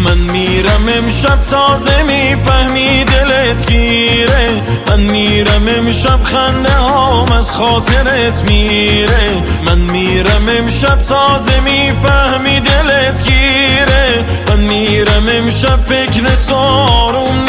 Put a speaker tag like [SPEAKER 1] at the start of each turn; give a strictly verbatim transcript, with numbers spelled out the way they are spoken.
[SPEAKER 1] من میرم امشب تازه میفهمی دلت گیره، من میرم امشب خنده هام از خاطرت میره، من میرم امشب تازه میفهمی دلت گیره، من میرم امشب فکر تو آروم